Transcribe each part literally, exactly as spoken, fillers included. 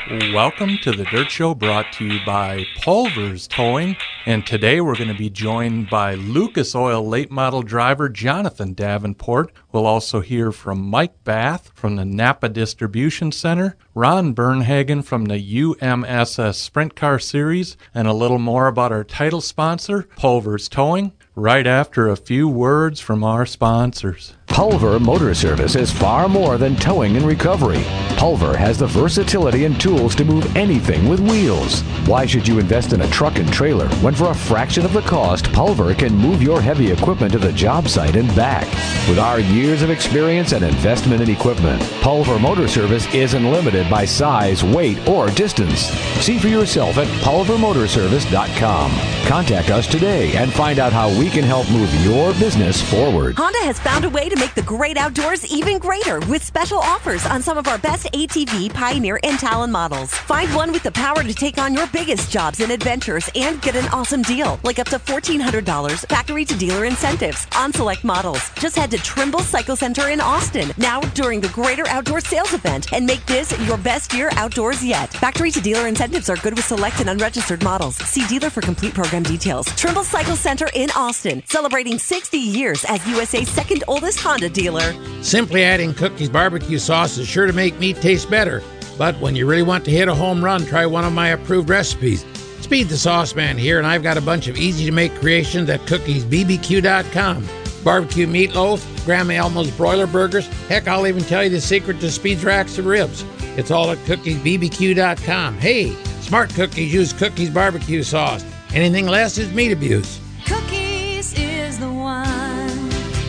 Welcome to the Dirt Show, brought to you by Pulvers Towing, and today we're going to be joined by Lucas Oil late model driver Jonathan Davenport. We'll also hear from Mike Bath from the Napa Distribution Center, Ron Bernhagen from the U M S S Sprint Car Series, and a little more about our title sponsor, Pulvers Towing, right after a few words from our sponsors. Pulver Motor Service is far more than towing and recovery. Pulver has the versatility and tools to move anything with wheels. Why should you invest in a truck and trailer when for a fraction of the cost, Pulver can move your heavy equipment to the job site and back? With our years of experience and investment in equipment, Pulver Motor Service isn't limited by size, weight, or distance. See for yourself at pulver motor service dot com. Contact us today and find out how we can help move your business forward. Honda has found a way to make the great outdoors even greater with special offers on some of our best A T V, Pioneer, and Talon models. Find one with the power to take on your biggest jobs and adventures and get an awesome deal, like up to fourteen hundred dollars factory to dealer incentives on select models. Just head to Trimble Cycle Center in Austin now during the Greater Outdoor Sales Event and make this your best year outdoors yet. Factory to dealer incentives are good with select and unregistered models. See dealer for complete program details. Trimble Cycle Center in Austin, celebrating sixty years as U S A's second oldest Honda dealer. Simply adding Cookies barbecue sauce is sure to make meat taste better. But when you really want to hit a home run, try one of my approved recipes. Speed the Sauce Man here, and I've got a bunch of easy-to-make creations at cookies b b q dot com. Barbecue meatloaf, Grandma Elmo's broiler burgers. Heck, I'll even tell you the secret to Speed's racks of ribs. It's all at cookies b b q dot com. Hey, smart cookies use Cookies barbecue sauce. Anything less is meat abuse. Cookies is the one.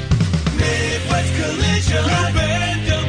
Midwest Collision. Random,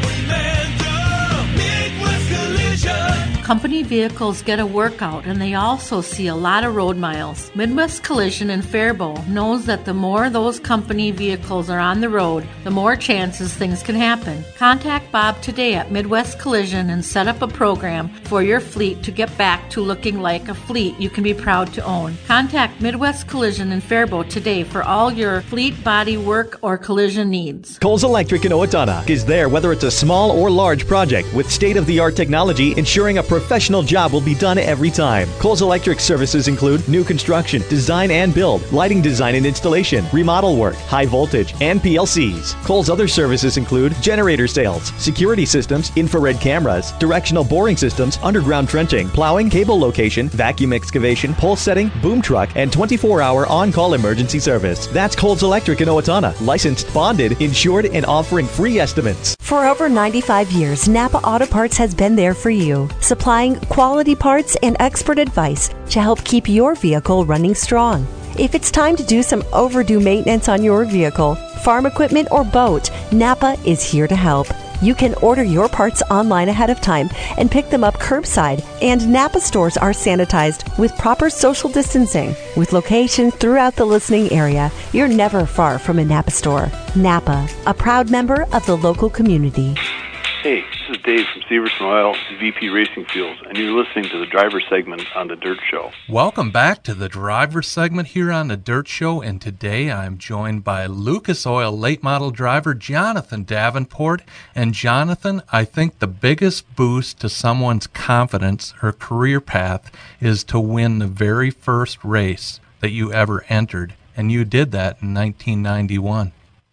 random. Midwest Collision. Company vehicles get a workout, and they also see a lot of road miles. Midwest Collision in Faribault knows that the more those company vehicles are on the road, the more chances things can happen. Contact Bob today at Midwest Collision and set up a program for your fleet to get back to looking like a fleet you can be proud to own. Contact Midwest Collision in Faribault today for all your fleet body work or collision needs. Coles Electric in Owatonna is there whether it's a small or large project with state-of-the-art technology ensuring a professional job will be done every time. Coles Electric services include new construction, design and build, lighting design and installation, remodel work, high voltage, and P L Cs. Coles other services include generator sales, security systems, infrared cameras, directional boring systems, underground trenching, plowing, cable location, vacuum excavation, pole setting, boom truck, and twenty-four hour on-call emergency service. That's Coles Electric in Owatonna. Licensed, bonded, insured, and offering free estimates. For over ninety-five years, Napa Auto Parts has been there for you, supplying quality parts and expert advice to help keep your vehicle running strong. If it's time to do some overdue maintenance on your vehicle, farm equipment, or boat, Napa is here to help. You can order your parts online ahead of time and pick them up curbside, and Napa stores are sanitized with proper social distancing. With locations throughout the listening area, you're never far from a Napa store. Napa, a proud member of the local community. Hey, this is Dave from Severson Oil, V P Racing Fuels, and you're listening to the driver segment on The Dirt Show. Welcome back to the driver segment here on The Dirt Show, and today I'm joined by Lucas Oil late model driver Jonathan Davenport. And Jonathan, I think the biggest boost to someone's confidence or career path is to win the very first race that you ever entered, and you did that in nineteen ninety-one.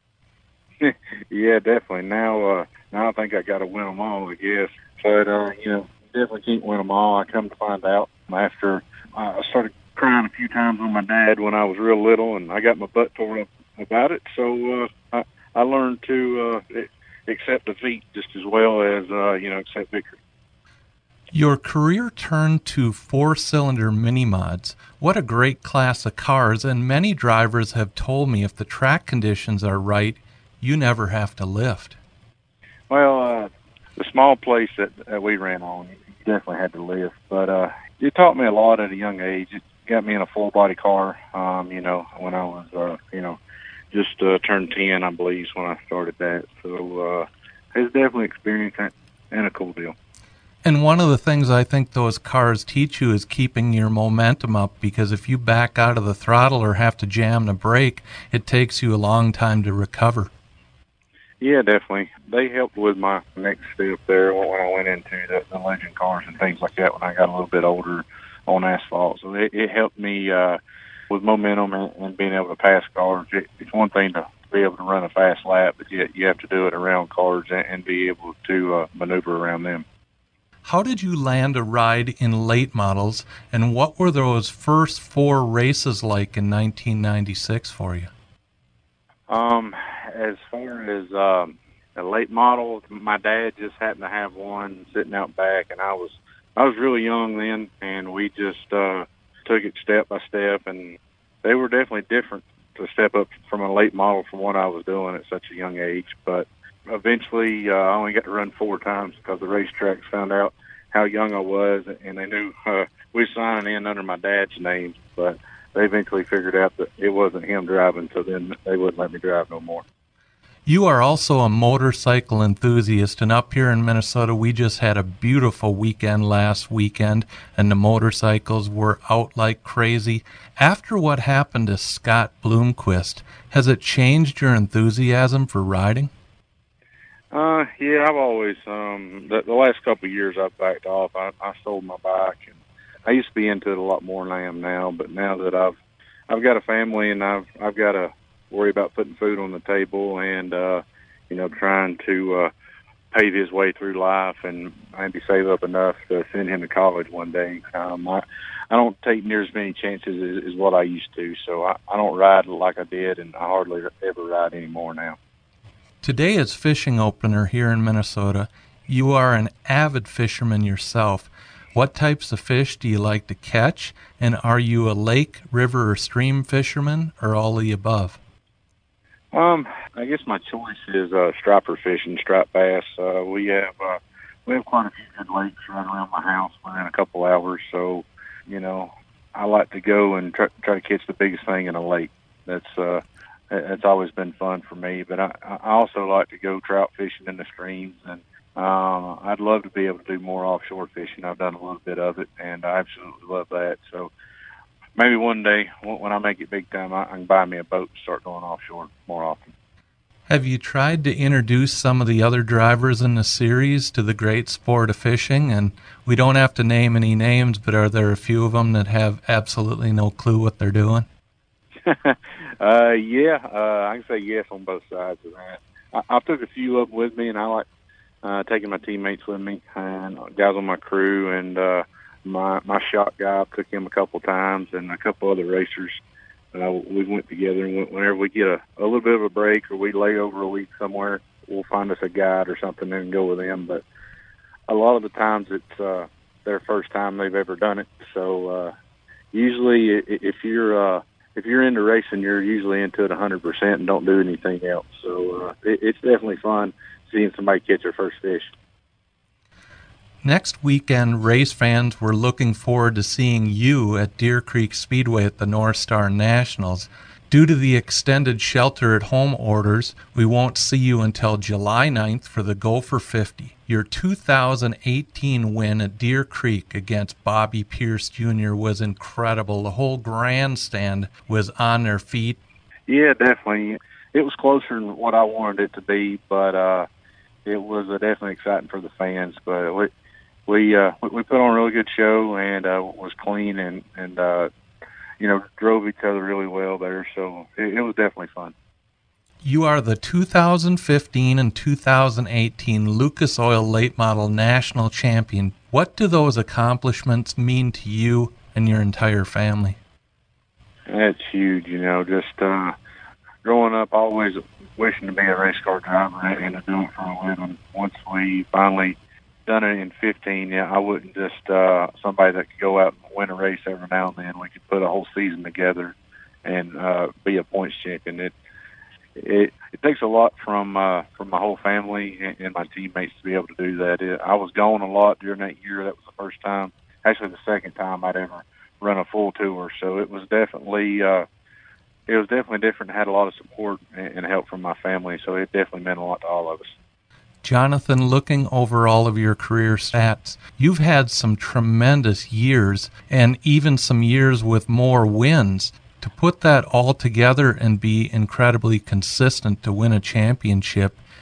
Yeah, definitely. Now, uh, now I think I got to win them all, I guess. But, uh, you know, definitely can't win them all. I come to find out after uh, I started crying a few times with my dad when I was real little, and I got my butt torn up about it. So uh, I, I learned to uh, accept defeat just as well as, uh, you know, accept victory. Your career turned to four-cylinder mini-mods. What a great class of cars, and many drivers have told me if the track conditions are right, you never have to lift. Well, uh, the small place that, that we ran on, you definitely had to lift. But uh, it taught me a lot at a young age. It got me in a full-body car, um, you know, when I was, uh, you know, just uh, turned ten, I believe, when I started that. So uh, it's definitely an experience and a cool deal. And one of the things I think those cars teach you is keeping your momentum up, because if you back out of the throttle or have to jam the brake, it takes you a long time to recover. Yeah, definitely. They helped with my next step there when I went into the, the legend cars and things like that when I got a little bit older on asphalt. So it, it helped me uh, with momentum and, and being able to pass cars. It, it's one thing to be able to run a fast lap, but yet you have to do it around cars and, and be able to uh, maneuver around them. How did you land a ride in late models, and what were those first four races like in nineteen ninety-six for you? Um, as far as um, a late model, my dad just happened to have one sitting out back, and I was I was really young then, and we just uh, took it step by step, and they were definitely different to step up from a late model from what I was doing at such a young age. But eventually, uh, I only got to run four times because the racetracks found out how young I was, and they knew uh, we were signing in under my dad's name, but they eventually figured out that it wasn't him driving, so then they wouldn't let me drive no more. You are also a motorcycle enthusiast, and up here in Minnesota, we just had a beautiful weekend last weekend, and the motorcycles were out like crazy. After what happened to Scott Bloomquist, has it changed your enthusiasm for riding? Uh, yeah, I've always, um, the, the last couple of years I've backed off. I, I sold my bike, and I used to be into it a lot more than I am now, but now that I've, I've got a family and I've, I've got to worry about putting food on the table and, uh, you know, trying to, uh, pave his way through life and maybe save up enough to send him to college one day. Um, I, I don't take near as many chances as, as what I used to, so I, I don't ride like I did, and I hardly ever ride anymore now. Today is fishing opener here in Minnesota. You are an avid fisherman yourself. What types of fish do you like to catch, and are you a lake, river, or stream fisherman, or all of the above? Um, I guess my choice is uh, striper fishing, striped bass. Uh, we have uh, we have quite a few good lakes right around my house within a couple hours, so you know I like to go and try, try to catch the biggest thing in a lake. That's uh, It's always been fun for me, but I, I also like to go trout fishing in the streams, and um, I'd love to be able to do more offshore fishing. I've done a little bit of it, and I absolutely love that. So maybe one day when I make it big time, I can buy me a boat and start going offshore more often. Have you tried to introduce some of the other drivers in the series to the great sport of fishing? And we don't have to name any names, but are there a few of them that have absolutely no clue what they're doing? uh, yeah, uh, I can say yes on both sides of that. I, I took a few up with me, and I like uh, taking my teammates with me and guys on my crew, and uh, my my shop guy. I took him a couple times, and a couple other racers. Uh, we went together, and whenever we get a, a little bit of a break or we lay over a week somewhere, we'll find us a guide or something and go with them. But a lot of the times it's uh, their first time they've ever done it. So uh, usually if you're uh, if you're into racing, you're usually into it one hundred percent and don't do anything else. So uh, it, it's definitely fun seeing somebody catch their first fish. Next weekend, race fans were looking forward to seeing you at Deer Creek Speedway at the North Star Nationals. Due to the extended shelter-at-home orders, we won't see you until July ninth for the Gopher fifty. Your two thousand eighteen win at Deer Creek against Bobby Pierce Junior was incredible. The whole grandstand was on their feet. Yeah, definitely. It was closer than what I wanted it to be, but uh, it was uh, definitely exciting for the fans. But we we, uh, we put on a really good show, and uh, was clean and, and uh, you know, drove each other really well there. So it, it was definitely fun. You are the two thousand fifteen and two thousand eighteen Lucas Oil Late Model National Champion. What do those accomplishments mean to you and your entire family? That's huge, you know, just uh, growing up always wishing to be a race car driver and to do it for a living. Once we finally done it in fifteen, yeah, I wouldn't just uh, somebody that could go out and win a race every now and then. We could put a whole season together and uh, be a points champion. It It, it takes a lot from uh, from my whole family and, and my teammates to be able to do that. It, I was gone a lot during that year. That was the first time, actually the second time I'd ever run a full tour. So it was definitely uh, it was definitely different. I had a lot of support and, and help from my family, so it definitely meant a lot to all of us. Jonathan, looking over all of your career stats, you've had some tremendous years and even some years with more wins. To put that all together and be incredibly consistent to win a championship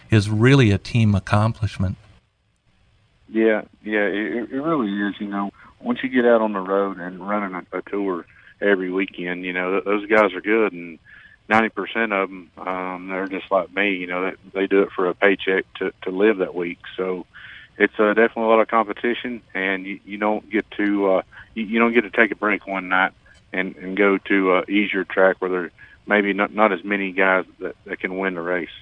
is really a team accomplishment. Yeah, yeah, it, it really is. You know, once you get out on the road and running a, a tour every weekend, you know, th- those guys are good, and ninety percent of them, um, they're just like me. You know, they, they do it for a paycheck to, to live that week. So it's uh, definitely a lot of competition, and you, you don't get to uh, you, you don't get to take a break one night and, and go to a easier track where there maybe not not as many guys that, that can win the race.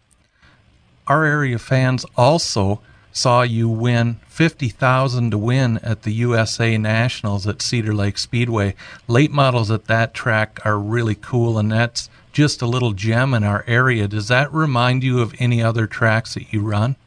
Our area fans also saw you win fifty thousand dollars to win at the U S A Nationals at Cedar Lake Speedway. Late models at that track are really cool, and that's just a little gem in our area. Does that remind you of any other tracks that you run?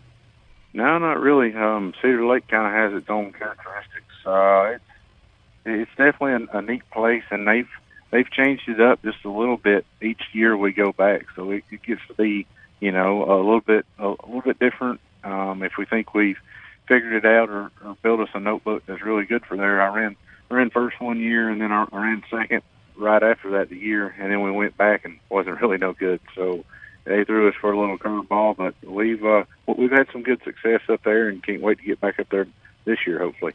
No, not really. Um, Cedar Lake kind of has its own characteristics. Uh, it's, it's definitely a, a neat place, and they've they've changed it up just a little bit each year we go back, so it, it gets to be, you know, a little bit a, a little bit different. Um, if we think we've figured it out or, or built us a notebook that's really good for there, I ran I ran first one year, and then I, I ran second right after that the year, and then we went back and wasn't really no good. So they threw us for a little curveball, but we've uh, we've had some good success up there, and can't wait to get back up there this year, hopefully.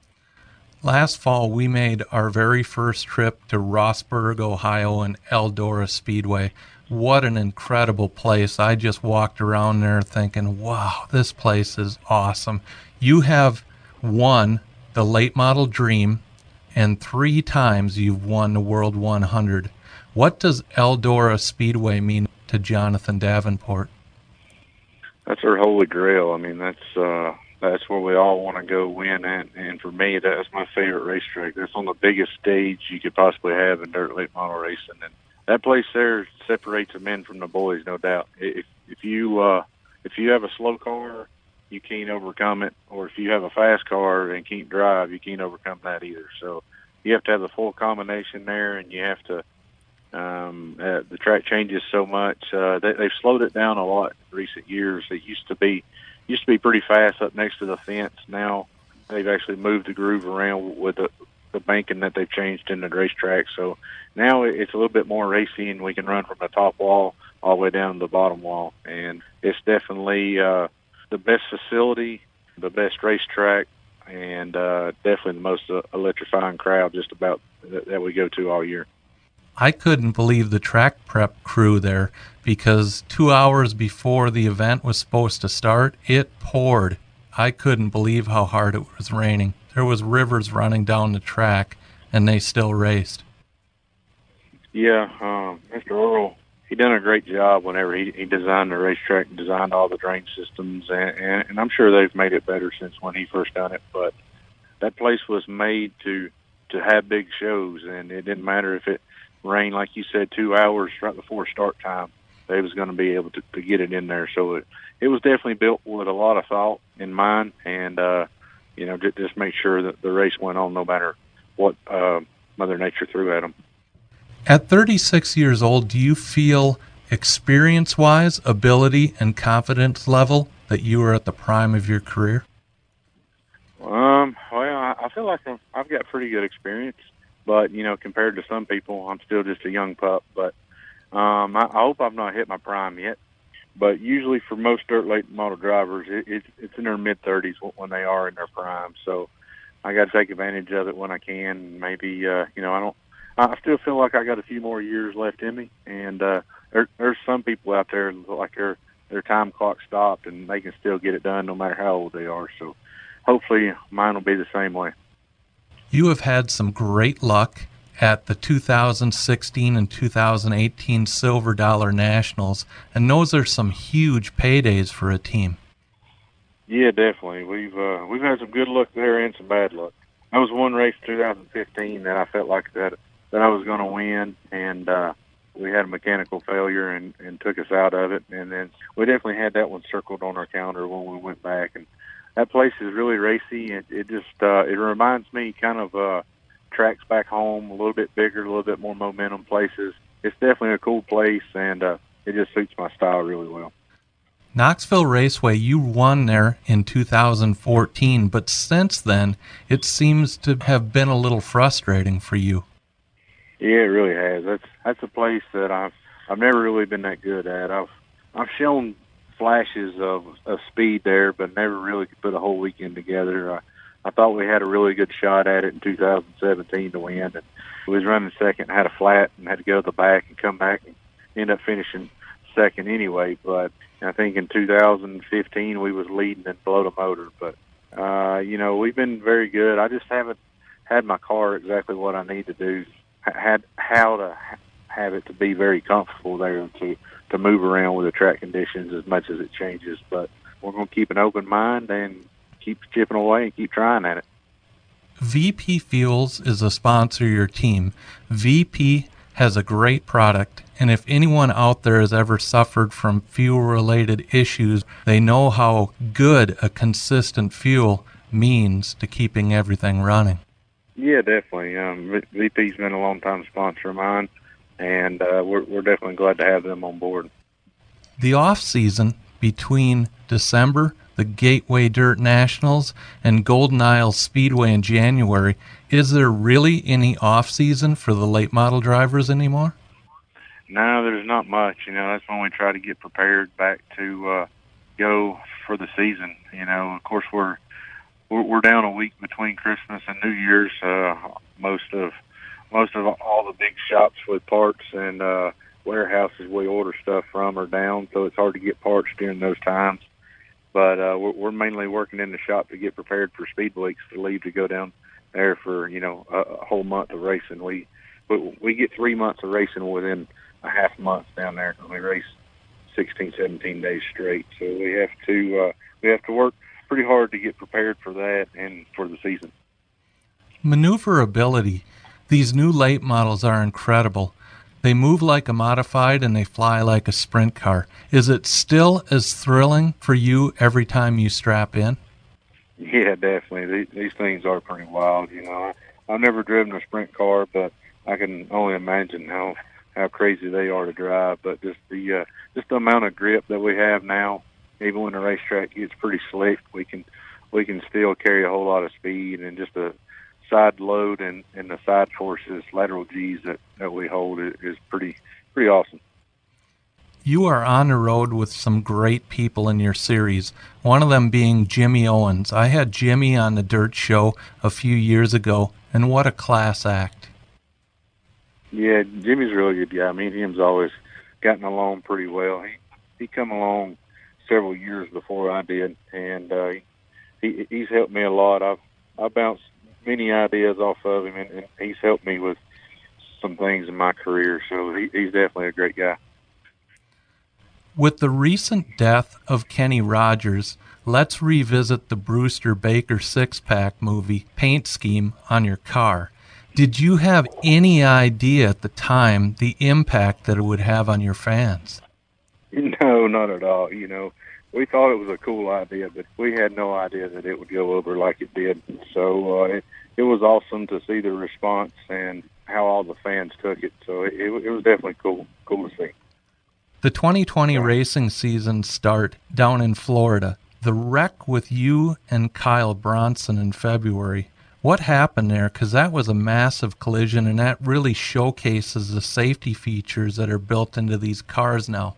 Last fall, we made our very first trip to Rossburg, Ohio, and Eldora Speedway. What an incredible place. I just walked around there thinking, wow, this place is awesome. You have won the late model Dream, and three times you've won the World one hundred. What does Eldora Speedway mean to Jonathan Davenport? That's our holy grail. I mean, that's uh, that's where we all want to go win, and, and for me, that's my favorite racetrack. That's on the biggest stage you could possibly have in dirt late model racing, and that place there separates the men from the boys, no doubt. If if you uh, if you have a slow car, you can't overcome it, or if you have a fast car and can't drive, you can't overcome that either. So you have to have the full combination there, and you have to. Um, uh, the track changes so much. Uh, they, they've slowed it down a lot in recent years. It used to be used to be pretty fast up next to the fence. Now they've actually moved the groove around with the, the banking that they've changed in the racetrack. So now it's a little bit more racy, and we can run from the top wall all the way down to the bottom wall. And it's definitely uh, the best facility, the best racetrack, and uh, definitely the most uh, electrifying crowd just about that, that we go to all year. I couldn't believe the track prep crew there, because two hours before the event was supposed to start, it poured. I couldn't believe how hard it was raining. There was rivers running down the track, and they still raced. Yeah, um, Mister Earl, he done a great job whenever he, he designed the racetrack and designed all the drain systems, and, and, and I'm sure they've made it better since when he first done it, but that place was made to, to have big shows, and it didn't matter if it rain, like you said, two hours right before start time. They was going to be able to, to get it in there. So it, it was definitely built with a lot of thought in mind, and, uh, you know, just, just make sure that the race went on no matter what uh, Mother Nature threw at them. At thirty-six years old, do you feel experience-wise, ability, and confidence level that you were at the prime of your career? Um, well, I, I feel like I've, I've got pretty good experience. But, you know, compared to some people, I'm still just a young pup. But um, I, I hope I've not hit my prime yet. But usually for most dirt late model drivers, it, it, it's in their mid-thirties when they are in their prime. So I got to take advantage of it when I can. Maybe, uh, you know, I don't. I still feel like I got a few more years left in me. And uh, there, there's some people out there like their their time clock stopped, and they can still get it done no matter how old they are. So hopefully mine will be the same way. You have had some great luck at the two thousand sixteen and two thousand eighteen Silver Dollar Nationals, and those are some huge paydays for a team. Yeah, definitely. We've uh, we've had some good luck there and some bad luck. There was one race in two thousand fifteen that I felt like that that I was going to win, and uh, we had a mechanical failure and, and took us out of it. And then we definitely had that one circled on our calendar when we went back. And that place is really racy, and it just uh, it reminds me kind of uh, tracks back home, a little bit bigger, a little bit more momentum places. It's definitely a cool place, and uh, it just suits my style really well. Knoxville Raceway, you won there in two thousand fourteen, but since then, it seems to have been a little frustrating for you. Yeah, it really has. That's that's a place that I've I've never really been that good at. I've I've shown flashes of, of speed there, but never really could put a whole weekend together. Uh, I thought we had a really good shot at it in two thousand seventeen to win, and we was running second, had a flat, and had to go to the back and come back and end up finishing second anyway. But I think in two thousand fifteen we was leading and below the motor. But uh, you know, we've been very good. I just haven't had my car exactly what I need to do. Had how to have it to be very comfortable there to to move around with the track conditions as much as it changes. But we're going to keep an open mind and keep chipping away and keep trying at it. V P Fuels is a sponsor of your team. V P has a great product, and if anyone out there has ever suffered from fuel-related issues, they know how good a consistent fuel means to keeping everything running. Yeah, definitely. Um, V P's been a long-time sponsor of mine, and uh, we're, we're definitely glad to have them on board. The off-season between December, the Gateway Dirt Nationals, and Golden Isle Speedway in January, is there really any off-season for the late model drivers anymore? No, there's not much. You know, that's when we try to get prepared back to uh, go for the season. You know, of course, we're we're, we're down a week between Christmas and New Year's. Uh, most of most of all the big shops with parts and uh, warehouses we order stuff from are down, so it's hard to get parts during those times. But uh, we're, we're mainly working in the shop to get prepared for Speed Weeks to leave to go down there for, you know, a, a whole month of racing. We, we we get three months of racing within a half month down there because we race sixteen, seventeen days straight. So we have to uh, we have to work pretty hard to get prepared for that and for the season. Maneuverability. These new late models are incredible. They move like a modified and they fly like a sprint car. Is it still as thrilling for you every time you strap in? Yeah, definitely. These, these things are pretty wild. You know, I, I've never driven a sprint car, but I can only imagine how, how crazy they are to drive. But just the uh, just the amount of grip that we have now, even when the racetrack gets pretty slick, we can we can still carry a whole lot of speed, and just a side load and, and the side forces, lateral G's that, that we hold is, is pretty pretty awesome. You are on the road with some great people in your series, one of them being Jimmy Owens. I had Jimmy on the Dirt Show a few years ago, and what a class act. Yeah, Jimmy's a really good guy. Me and him's always gotten along pretty well. He he come along several years before I did, and uh, he he's helped me a lot. I've I bounced many ideas off of him, and, and he's helped me with some things in my career, so he, he's definitely a great guy. With the recent death of Kenny Rogers, let's revisit the Brewster Baker six-pack movie Paint Scheme on your car. Did you have any idea at the time the impact that it would have on your fans? No, not at all. You know, we thought it was a cool idea, but we had no idea that it would go over like it did. So uh, it, it was awesome to see the response and how all the fans took it. So it, it, it was definitely cool, cool to see. The twenty twenty racing season start down in Florida. The wreck with you and Kyle Bronson in February. What happened there? Because that was a massive collision, and that really showcases the safety features that are built into these cars now.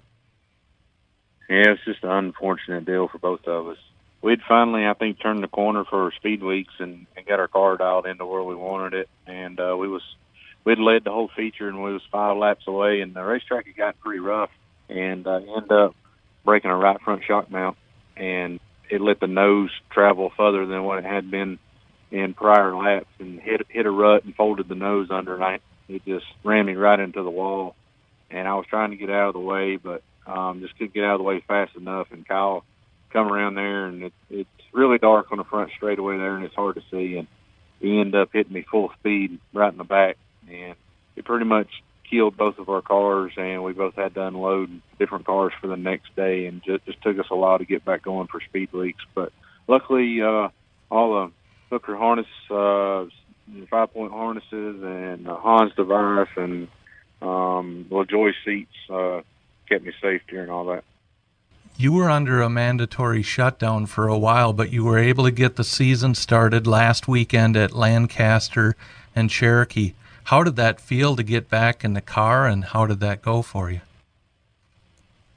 Yeah, it's just an unfortunate deal for both of us. We'd finally, I think, turned the corner for Speed Weeks and, and got our car dialed into where we wanted it. And uh, we was we'd led the whole feature, and we was five laps away, and the racetrack had gotten pretty rough. And uh, ended up breaking a right front shock mount, and it let the nose travel further than what it had been in prior laps, and hit hit a rut and folded the nose under, and I, it just ran me right into the wall. And I was trying to get out of the way, but um, just couldn't get out of the way fast enough. And Kyle come around there, and it, it's really dark on the front straightaway there, and it's hard to see. And he ended up hitting me full speed right in the back, and it pretty much killed both of our cars, and we both had to unload different cars for the next day, and just, just took us a while to get back going for Speed Weeks. But luckily, uh, all the hooker harness, uh, five-point harnesses, and uh, Hans device, and um, LaJoy seats uh, kept me safe during all that. You were under a mandatory shutdown for a while, but you were able to get the season started last weekend at Lancaster and Cherokee. How did that feel to get back in the car, and how did that go for you?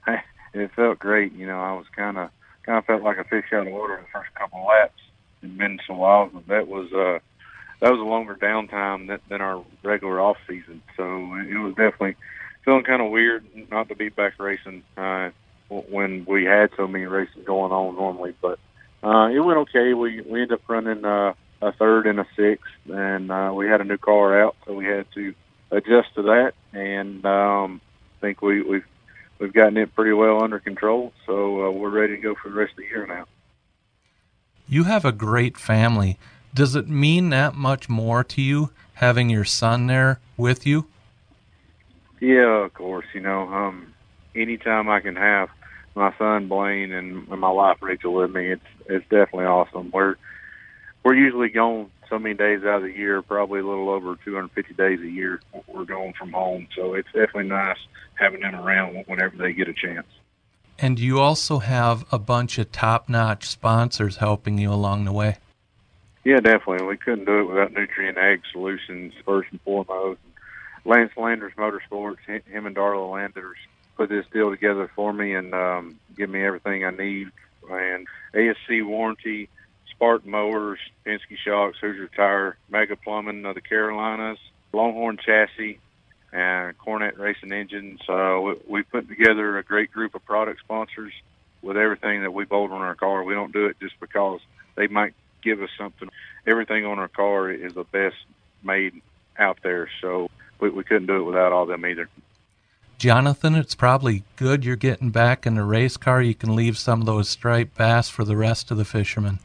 it felt great. You know, I was kind of kind of felt like a fish out of water the first couple of laps. It'd been so long, but that was uh, that was a longer downtime than, than our regular off season. So it was definitely feeling kind of weird not to be back racing uh, when we had so many races going on normally. But uh, it went okay. We we ended up running uh, a third and a sixth, and uh, we had a new car out, so we had to adjust to that. And um, I think we we've we've gotten it pretty well under control. So uh, we're ready to go for the rest of the year now. You have a great family. Does it mean that much more to you having your son there with you? Yeah, of course. You know, um, anytime I can have my son Blaine and, and my wife Rachel with me, it's it's definitely awesome. We're we're usually gone so many days out of the year, probably a little over two hundred fifty days a year. We're going from home, so it's definitely nice having them around whenever they get a chance. And you also have a bunch of top-notch sponsors helping you along the way. Yeah, definitely. We couldn't do it without Nutrient Ag Solutions, first and foremost. Lance Landers Motorsports, him and Darla Landers put this deal together for me and um, give me everything I need. And A S C Warranty, Spartan Mowers, Penske Shocks, Hoosier Tire, Mega Plumbing of the Carolinas, Longhorn Chassis, and Cornet Racing Engines. Uh, we, we put together a great group of product sponsors with everything that we bolt on our car. We don't do it just because they might give us something. Everything on our car is the best made out there, so we, we couldn't do it without all them either. Jonathan, it's probably good you're getting back in the race car. You can leave some of those striped bass for the rest of the fishermen.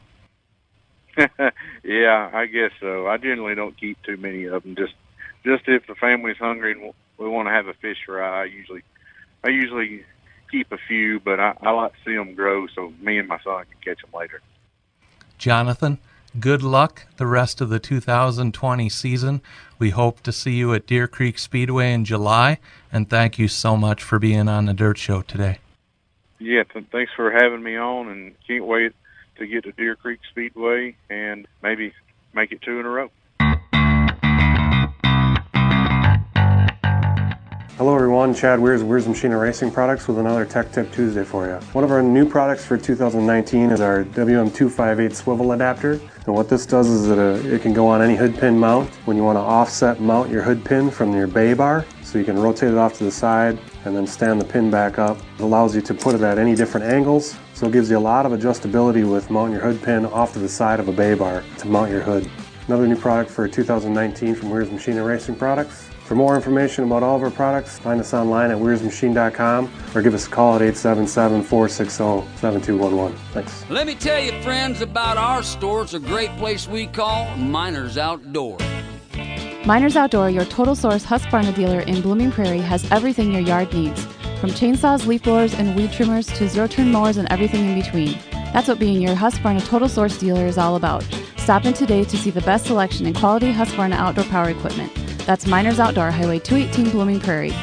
Yeah, I guess so. I generally don't keep too many of them. Just Just if the family's hungry and we want to have a fish fry, I usually, I usually keep a few, but I, I like to see them grow so me and my son can catch them later. Jonathan, good luck the rest of the two thousand twenty season. We hope to see you at Deer Creek Speedway in July, and thank you so much for being on the Dirt Show today. Yeah, th- thanks for having me on, and can't wait to get to Deer Creek Speedway and maybe make it two in a row. Hello everyone, Chad Weirs of Weirs Machine Racing Products with another Tech Tip Tuesday for you. One of our new products for two thousand nineteen is our W M two fifty-eight swivel adapter. And what this does is that uh, it can go on any hood pin mount when you want to offset mount your hood pin from your bay bar. So you can rotate it off to the side and then stand the pin back up. It allows you to put it at any different angles, so it gives you a lot of adjustability with mounting your hood pin off to the side of a bay bar to mount your hood. Another new product for two thousand nineteen from Weirs Machine Racing Products. For more information about all of our products, find us online at weirs machine dot com or give us a call at eight seven seven, four six zero, seven two one one. Thanks. Let me tell you, friends, about our store. It's a great place we call Miners Outdoor. Miners Outdoor, your total source Husqvarna dealer in Blooming Prairie, has everything your yard needs. From chainsaws, leaf blowers, and weed trimmers to zero-turn mowers and everything in between. That's what being your Husqvarna total source dealer is all about. Stop in today to see the best selection in quality Husqvarna outdoor power equipment. That's Miners Outdoor, Highway two eighteen, Blooming Prairie.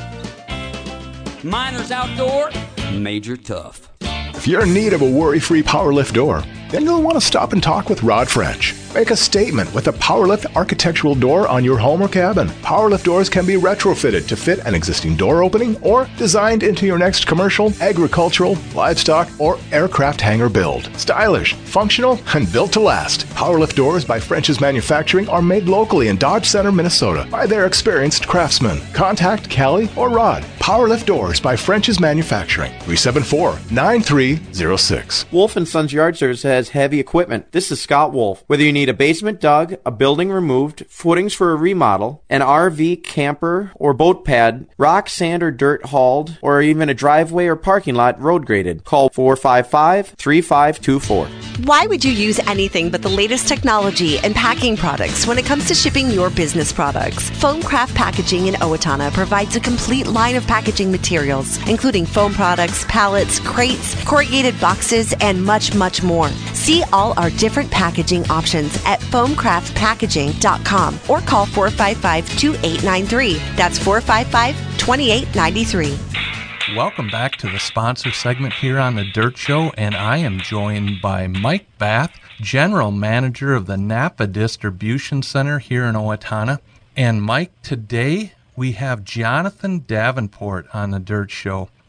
Miners Outdoor, Major Tough. If you're in need of a worry-free power lift door, then you'll want to stop and talk with Rod French. Make a statement with a PowerLift architectural door on your home or cabin. PowerLift doors can be retrofitted to fit an existing door opening or designed into your next commercial, agricultural, livestock, or aircraft hangar build. Stylish, functional, and built to last. PowerLift doors by French's Manufacturing are made locally in Dodge Center, Minnesota by their experienced craftsmen. Contact Callie or Rod. PowerLift doors by French's Manufacturing. three seven four, nine three zero six. Wolf and Sons Yard Service has heavy equipment. This is Scott Wolf. Whether you need a basement dug, a building removed, footings for a remodel, an R V, camper, or boat pad, rock, sand, or dirt hauled, or even a driveway or parking lot road graded, call four five five, three five two four. Why would you use anything but the latest technology and packing products when it comes to shipping your business products? Foam Craft Packaging in Owatonna provides a complete line of packaging materials, including foam products, pallets, crates, corrugated boxes, and much, much more. See all our different packaging options at foam craft packaging dot com or call four five five, two eight nine three. That's four five five, two eight nine three. Welcome back to the sponsor segment here on The Dirt Show, and I am joined by Mike Bath, General Manager of the Napa Distribution Center here in Owatonna. And Mike, today we have Jonathan Davenport on The Dirt Show.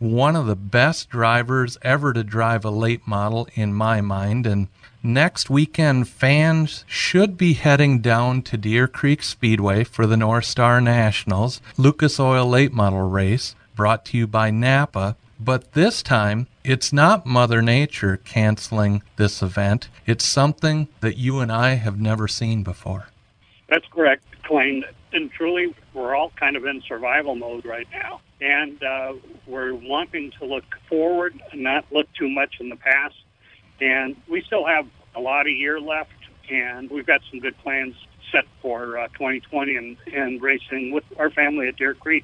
one of the best drivers ever to drive a late model in my mind. And next weekend, fans should be heading down to Deer Creek Speedway for the North Star Nationals Lucas Oil Late Model Race, brought to you by Napa. But this time, it's not Mother Nature canceling this event. It's something that you and I have never seen before. That's correct, Clayne. And truly, we're all kind of in survival mode right now. And uh, we're wanting to look forward and not look too much in the past. And we still have a lot of year left, and we've got some good plans set for uh, twenty twenty and, and racing with our family at Deer Creek.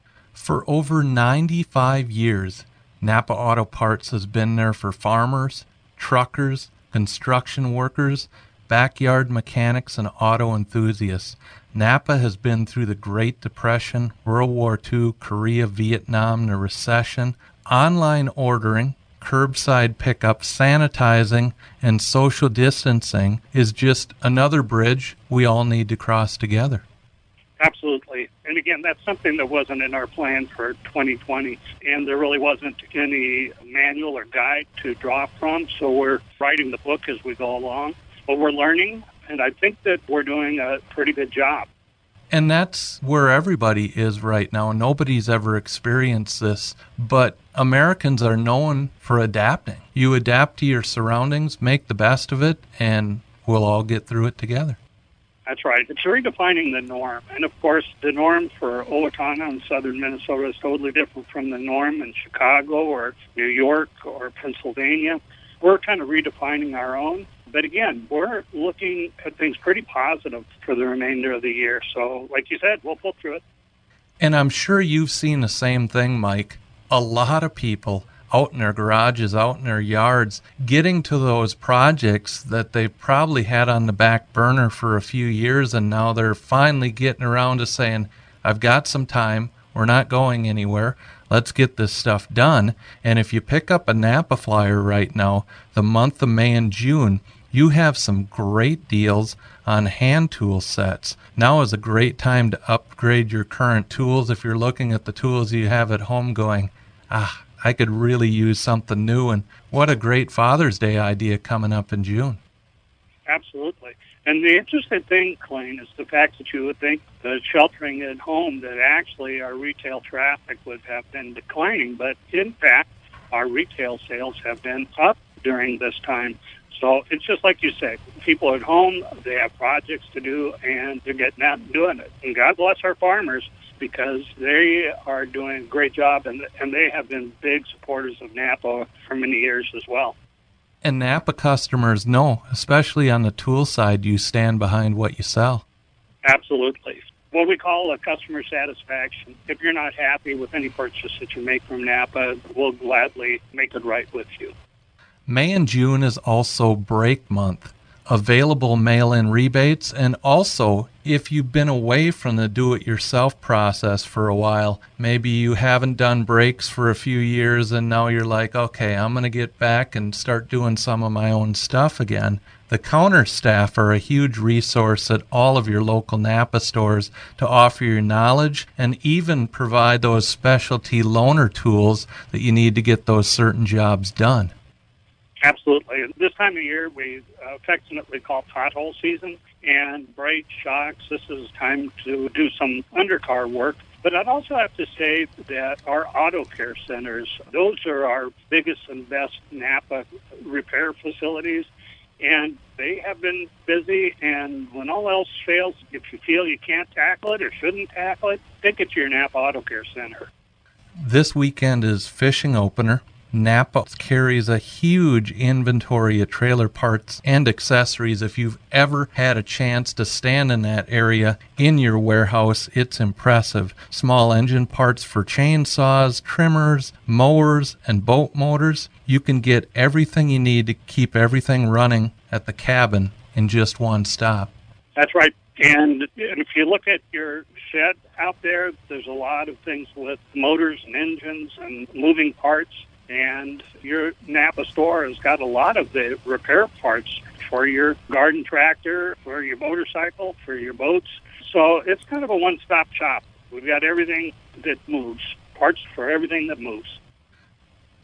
For over ninety-five years, Napa Auto Parts has been there for farmers, truckers, construction workers, backyard mechanics, and auto enthusiasts. Napa has been through the Great Depression, World War Two, Korea, Vietnam, the recession. Online ordering, curbside pickup, sanitizing, and social distancing is just another bridge we all need to cross together. Absolutely. And again, that's something that wasn't in our plan for twenty twenty, and there really wasn't any manual or guide to draw from, so we're writing the book as we go along. But we're learning, and I think that we're doing a pretty good job. And that's where everybody is right now. Nobody's ever experienced this, but Americans are known for adapting. You adapt to your surroundings, make the best of it, and we'll all get through it together. That's right. It's redefining the norm. And, of course, the norm for Owatonna and southern Minnesota is totally different from the norm in Chicago or New York or Pennsylvania. We're kind of redefining our own. But, again, we're looking at things pretty positive for the remainder of the year. So, like you said, we'll pull through it. And I'm sure you've seen the same thing, Mike. A lot of people out in their garages, out in their yards, getting to those projects that they probably had on the back burner for a few years, and now they're finally getting around to saying, I've got some time, we're not going anywhere, let's get this stuff done. And if you pick up a Napa flyer right now, the month of May and June, you have some great deals on hand tool sets. Now is a great time to upgrade your current tools if you're looking at the tools you have at home going, ah, I could really use something new. And what a great Father's Day idea coming up in June. Absolutely. And the interesting thing, Clayne, is the fact that you would think that sheltering at home, that actually our retail traffic would have been declining. But in fact, our retail sales have been up during this time. So it's just like you say, people at home, they have projects to do, and they're getting out and doing it. And God bless our farmers, because they are doing a great job, and and they have been big supporters of Napa for many years as well. And Napa customers know, especially on the tool side, you stand behind what you sell. Absolutely. What we call a customer satisfaction. If you're not happy with any purchase that you make from Napa, we'll gladly make it right with you. May and June is also break month. Available mail-in rebates, and also if you've been away from the do-it-yourself process for a while, maybe you haven't done brakes for a few years and now you're like, okay, I'm going to get back and start doing some of my own stuff again. The counter staff are a huge resource at all of your local Napa stores to offer your knowledge and even provide those specialty loaner tools that you need to get those certain jobs done. Absolutely. This time of year, we affectionately call pothole season, and brakes, shocks, this is time to do some undercar work. But I'd also have to say that our auto care centers, those are our biggest and best Napa repair facilities, and they have been busy, and when all else fails, if you feel you can't tackle it or shouldn't tackle it, take it to your Napa Auto Care Center. This weekend is fishing opener. Napa carries a huge inventory of trailer parts and accessories. If you've ever had a chance to stand in that area in your warehouse, it's impressive. Small engine parts for chainsaws, trimmers, mowers, and boat motors. You can get everything you need to keep everything running at the cabin in just one stop. That's right. And if you look at your shed out there, there's a lot of things with motors and engines and moving parts. And your Napa store has got a lot of the repair parts for your garden tractor, for your motorcycle, for your boats. So it's kind of a one-stop shop. We've got everything that moves, parts for everything that moves.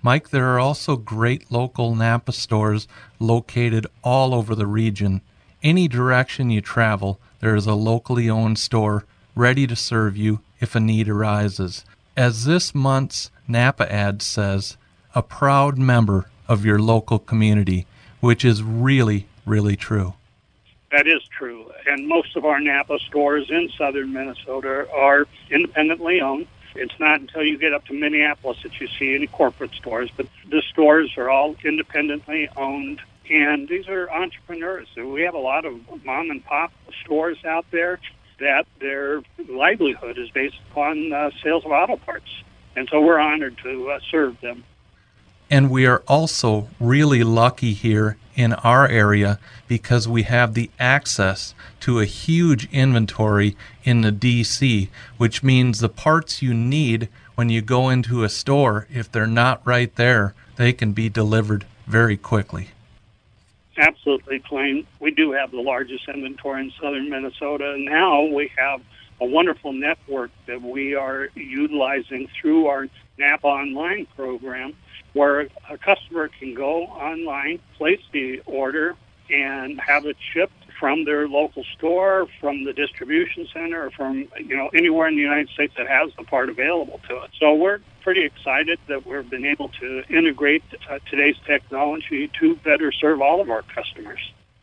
Mike, there are also great local Napa stores located all over the region. Any direction you travel, there is a locally owned store ready to serve you if a need arises. As this month's Napa ad says, a proud member of your local community, which is really, really true. That is true. And most of our Napa stores in southern Minnesota are independently owned. It's not until you get up to Minneapolis that you see any corporate stores, but the stores are all independently owned. And these are entrepreneurs. So we have a lot of mom and pop stores out there that their livelihood is based upon uh, sales of auto parts. And so we're honored to uh, serve them. And we are also really lucky here in our area because we have the access to a huge inventory in the D C, which means the parts you need when you go into a store, if they're not right there, they can be delivered very quickly. Absolutely, Clayne. We do have the largest inventory in southern Minnesota. And now we have a wonderful network that we are utilizing through our Napa Online program, where a customer can go online, place the order, and have it shipped from their local store, from the distribution center, or from you know anywhere in the United States that has the part available to it. So we're pretty excited that we've been able to integrate uh, today's technology to better serve all of our customers.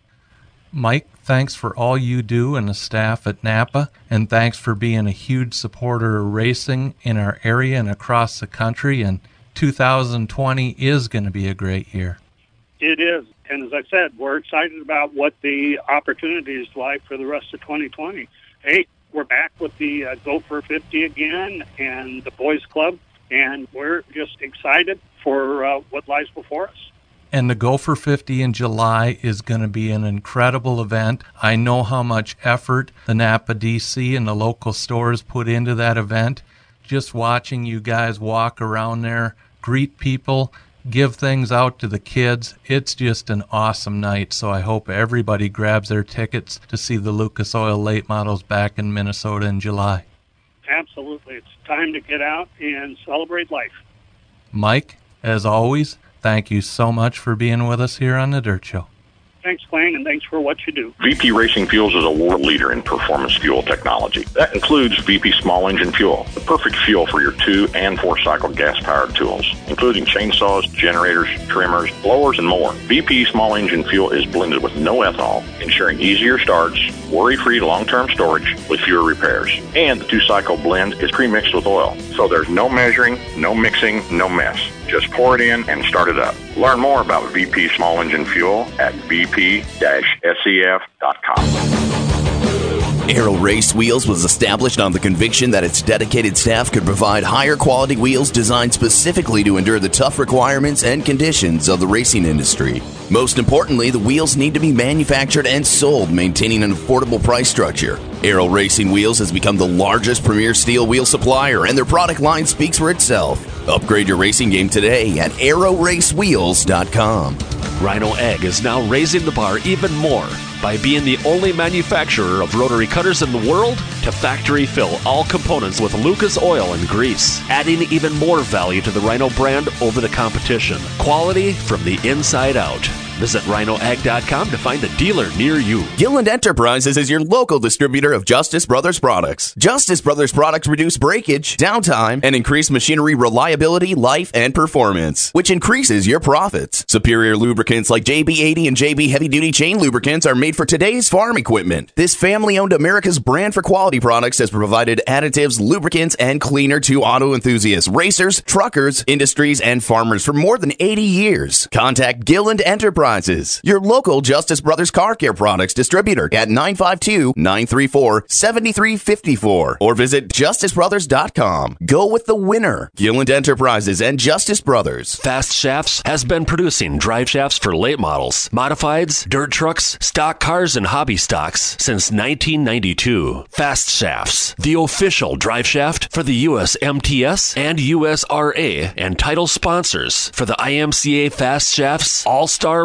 Mike, thanks for all you do and the staff at Napa, and thanks for being a huge supporter of racing in our area and across the country. And two thousand twenty is going to be a great year. It is. And as I said, we're excited about what the opportunities like for the rest of twenty twenty. Hey, we're back with the uh, Gopher fifty again and the Boys Club, and we're just excited for uh, what lies before us. And the Gopher fifty in July is going to be an incredible event. I know how much effort the Napa D C and the local stores put into that event. Just watching you guys walk around there, greet people, give things out to the kids. It's just an awesome night, so I hope everybody grabs their tickets to see the Lucas Oil late models back in Minnesota in July. Absolutely. It's time to get out and celebrate life. Mike, as always, thank you so much for being with us here on The Dirt Show. Thanks, Clayne, and thanks for what you do. V P Racing Fuels is a world leader in performance fuel technology. That includes V P Small Engine Fuel, the perfect fuel for your two- and four-cycle gas-powered tools, including chainsaws, generators, trimmers, blowers, and more. V P Small Engine Fuel is blended with no ethanol, ensuring easier starts, worry-free long-term storage with fewer repairs. And the two-cycle blend is pre-mixed with oil, so there's no measuring, no mixing, no mess. Just pour it in and start it up. Learn more about V P Small Engine Fuel at v p dash s e f dot com. Aero Race Wheels was established on the conviction that its dedicated staff could provide higher quality wheels designed specifically to endure the tough requirements and conditions of the racing industry. Most importantly, the wheels need to be manufactured and sold, maintaining an affordable price structure. Aero Racing Wheels has become the largest premier steel wheel supplier, and their product line speaks for itself. Upgrade your racing game today at aero race wheels dot com. Rhino Egg is now raising the bar even more by being the only manufacturer of rotary cutters in the world to factory fill all components with Lucas Oil and grease, adding even more value to the Rhino brand over the competition. Quality from the inside out. Visit rhino egg dot com to find a dealer near you. Gilland Enterprises is your local distributor of Justice Brothers products. Justice Brothers products reduce breakage, downtime, and increase machinery reliability, life, and performance, which increases your profits. Superior lubricants like J B eighty and J B Heavy Duty Chain Lubricants are made for today's farm equipment. This family-owned America's brand for quality products has provided additives, lubricants, and cleaner to auto enthusiasts, racers, truckers, industries, and farmers for more than eighty years. Contact Gilland Enterprises, your local Justice Brothers Car Care Products distributor at nine five two, nine three four, seven three five four or visit justice brothers dot com. Go with the winner. Gilland Enterprises and Justice Brothers. Fast Shafts has been producing drive shafts for late models, modifieds, dirt trucks, stock cars, and hobby stocks since nineteen ninety-two. Fast Shafts, the official drive shaft for the U S M T S and U S R A, and title sponsors for the I M C A Fast Shafts All-Star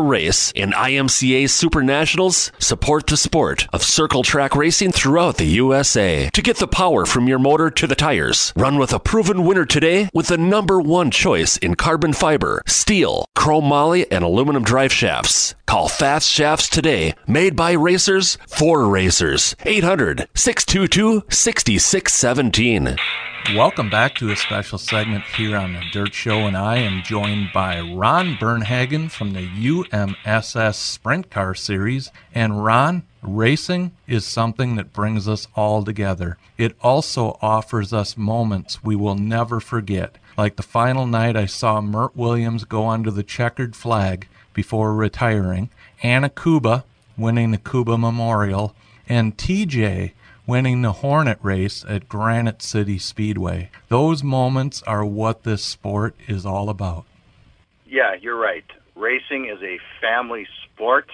race in I M C A Super Nationals, support the sport of circle track racing throughout the U S A. To get the power from your motor to the tires, run with a proven winner today with the number one choice in carbon fiber, steel, chrome moly, and aluminum drive shafts. Call Fast Shafts today, made by racers for racers. eight hundred, six two two, six six one seven. Welcome back to a special segment here on the Dirt Show, and I am joined by Ron Bernhagen from the U M S S Sprint Car Series. And Ron, racing is something that brings us all together. It also offers us moments we will never forget, like the final night I saw Mert Williams go under the checkered flag before retiring, Anna Kuba winning the Kuba Memorial, and T J winning the Hornet race at Granite City Speedway. Those moments are what this sport is all about. Yeah, you're right. Racing is a family sport,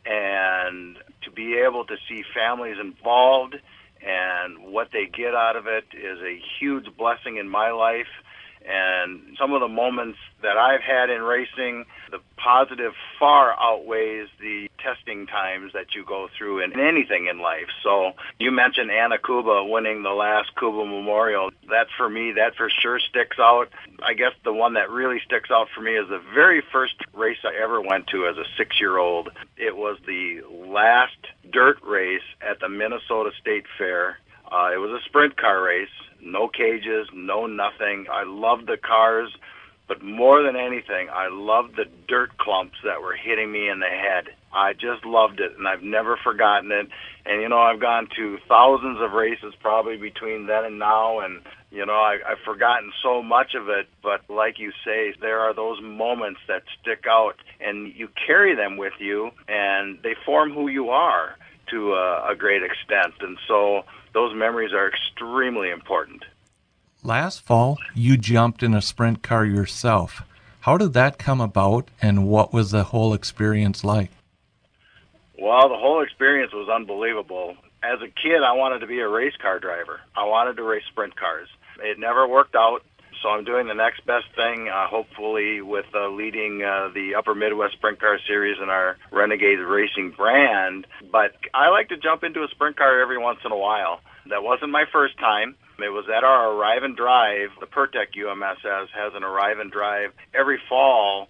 and to be able to see families involved and what they get out of it is a huge blessing in my life. And some of the moments that I've had in racing, the positive far outweighs the testing times that you go through in anything in life. So you mentioned Anna Kuba winning the last Kuba Memorial. That for me, that for sure sticks out. I guess the one that really sticks out for me is the very first race I ever went to as a six-year-old. It was the last dirt race at the Minnesota State Fair. Uh, it was a sprint car race. No cages, no nothing. I loved the cars, but more than anything, I loved the dirt clumps that were hitting me in the head. I just loved it, and I've never forgotten it. And, you know, I've gone to thousands of races probably between then and now, and, you know, I, I've forgotten so much of it. But like you say, there are those moments that stick out, and you carry them with you, and they form who you are to a, a great extent. And so those memories are extremely important. Last fall, you jumped in a sprint car yourself. How did that come about, and what was the whole experience like? Well, the whole experience was unbelievable. As a kid, I wanted to be a race car driver. I wanted to race sprint cars. It never worked out, so I'm doing the next best thing, uh, hopefully with uh, leading uh, the Upper Midwest Sprint Car Series in our Renegade Racing brand. But I like to jump into a sprint car every once in a while. That wasn't my first time. It was at our Arrive and Drive. The Pertec U M S S has an Arrive and Drive every fall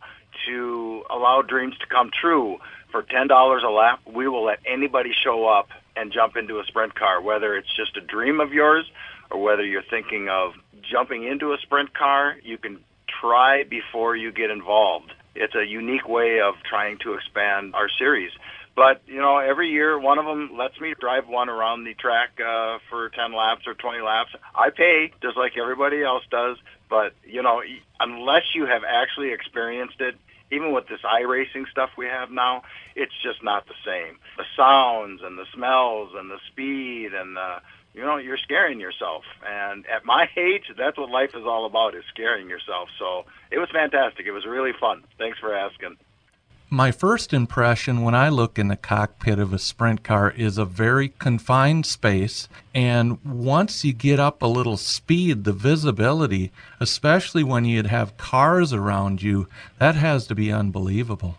to allow dreams to come true. For ten dollars a lap, we will let anybody show up and jump into a sprint car, whether it's just a dream of yours or whether you're thinking of jumping into a sprint car. You can try before you get involved. It's a unique way of trying to expand our series. But, you know, every year one of them lets me drive one around the track uh, for ten laps or twenty laps. I pay just like everybody else does. But, you know, unless you have actually experienced it, even with this iRacing stuff we have now, it's just not the same. The sounds and the smells and the speed and the, you know, you're scaring yourself. And at my age, that's what life is all about, is scaring yourself. So it was fantastic. It was really fun. Thanks for asking. My first impression when I look in the cockpit of a sprint car is a very confined space, and once you get up a little speed, the visibility, especially when you'd have cars around you, that has to be unbelievable.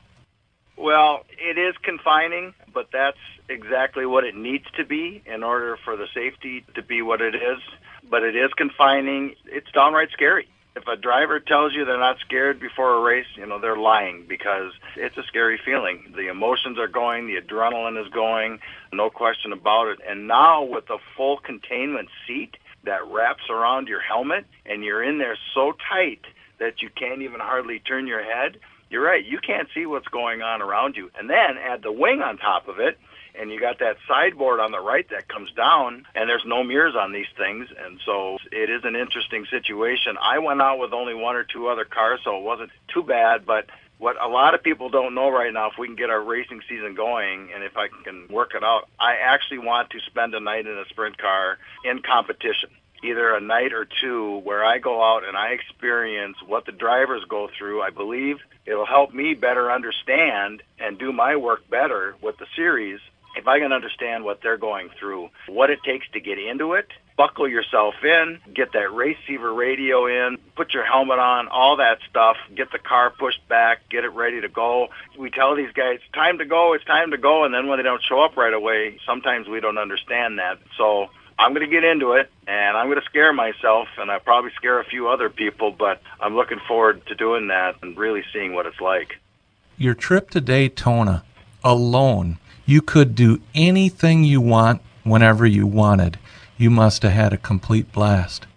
Well, it is confining, but that's exactly what it needs to be in order for the safety to be what it is. But it is confining. It's downright scary. If a driver tells you they're not scared before a race, you know, they're lying, because it's a scary feeling. The emotions are going, the adrenaline is going, no question about it. And now with the full containment seat that wraps around your helmet, and you're in there so tight that you can't even hardly turn your head, you're right, you can't see what's going on around you. And then add the wing on top of it, and you got that sideboard on the right that comes down, and there's no mirrors on these things, and so it is an interesting situation. I went out with only one or two other cars, so it wasn't too bad, but what a lot of people don't know right now, if we can get our racing season going, and if I can work it out, I actually want to spend a night in a sprint car in competition, either a night or two, where I go out and I experience what the drivers go through. I believe it'll help me better understand and do my work better with the series. if I can understand what they're going through, what it takes to get into it, buckle yourself in, get that receiver radio in, put your helmet on, all that stuff, get the car pushed back, get it ready to go. We tell these guys, it's time to go, it's time to go, and then when they don't show up right away, sometimes we don't understand that. So I'm going to get into it, and I'm going to scare myself, and I probably scare a few other people, but I'm looking forward to doing that and really seeing what it's like. Your trip to Daytona alone, you could do anything you want whenever you wanted. You must have had a complete blast.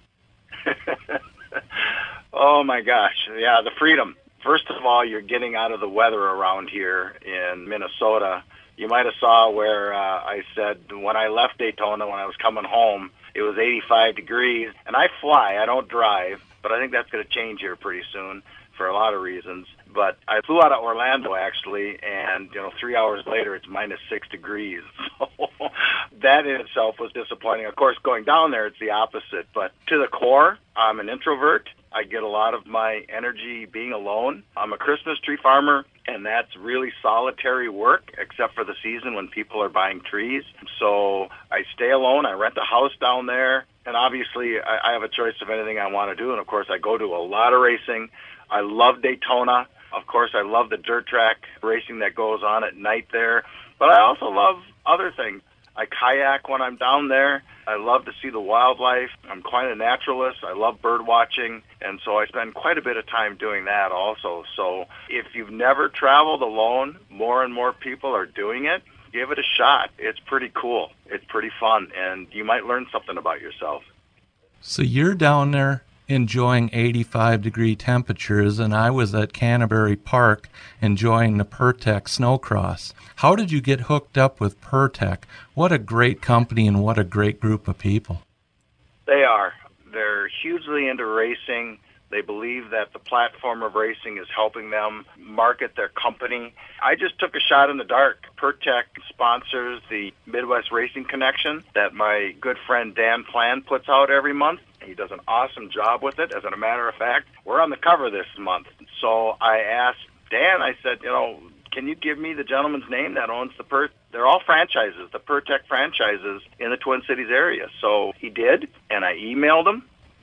Oh, my gosh. Yeah, the freedom. First of all, you're getting out of the weather around here in Minnesota. You might have saw where uh, I said when I left Daytona, when I was coming home, it was eighty-five degrees. And I fly. I don't drive. But I think that's going to change here pretty soon for a lot of reasons. But I flew out of Orlando, actually, and, you know, three hours later, it's minus six degrees. So that in itself was disappointing. Of course, going down there, it's the opposite. But to the core, I'm an introvert. I get a lot of my energy being alone. I'm a Christmas tree farmer, and that's really solitary work, except for the season when people are buying trees. So I stay alone. I rent a house down there. And obviously, I, I have a choice of anything I want to do. And, of course, I go to a lot of racing. I love Daytona. Of course, I love the dirt track racing that goes on at night there. But I also love other things. I kayak when I'm down there. I love to see the wildlife. I'm quite a naturalist. I love bird watching. And so I spend quite a bit of time doing that also. So if you've never traveled alone, more and more people are doing it. Give it a shot. It's pretty cool. It's pretty fun. And you might learn something about yourself. So you're down there enjoying eighty-five degree temperatures, and I was at Canterbury Park enjoying the Pertec snowcross. How did you get hooked up with Pertec? What a great company and what a great group of people. They are. They're hugely into racing. They believe that the platform of racing is helping them market their company. I just took a shot in the dark. Pertec sponsors the Midwest Racing Connection that my good friend Dan Plan puts out every month. He does an awesome job with it. As a matter of fact, we're on the cover this month. So I asked Dan, I said, you know, can you give me the gentleman's name that owns the Per... They're all franchises, the Pertec franchises in the Twin Cities area. So he did, and I emailed him.